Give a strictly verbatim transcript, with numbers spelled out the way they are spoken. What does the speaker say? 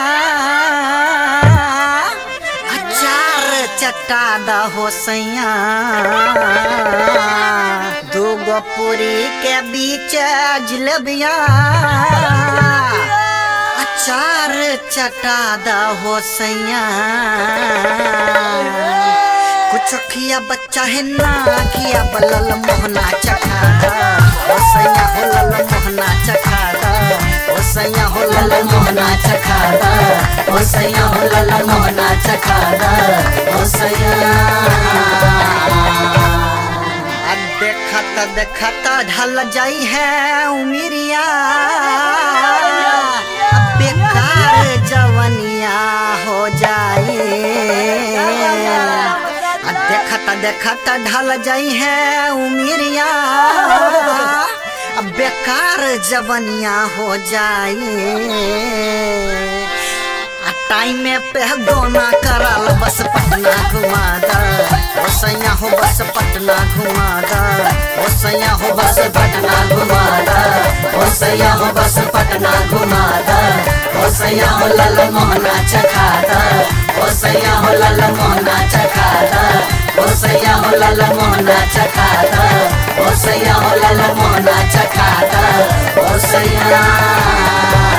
अचार चटा द हो सैया दूगो पूरी के बीच जिलेबिया अचार चटा द हो सैया कुछ खिया बच्चा है ना खिया बलल मोहना चखा ओ सैया हो लल मोहना चखा ओ सैया हो लल मोहना चखा ओ सैया हो लल मोहना चखा ओ सैया देखता देखता ढल जाई है उमिरिया बेकार जवनिया हो जाए देखता देखता ढल जाई है उमिरिया बेकार जवनिया हो जाए टाइम पे दोना कराल बस पटना घुमा दा ओ सैया हो बस पटना घुमा दा ओ सैया हो बस पटना घुमा दा ओ सैया हो बस पटना घुमा दा ओ सैया हो लल मोहना चखा दा ओ सैया हो लल मोहना चखा दा ओ सैया हो लल मोहना चखा दा ओ सैया हो लल मोहना चखा दा ओ सैया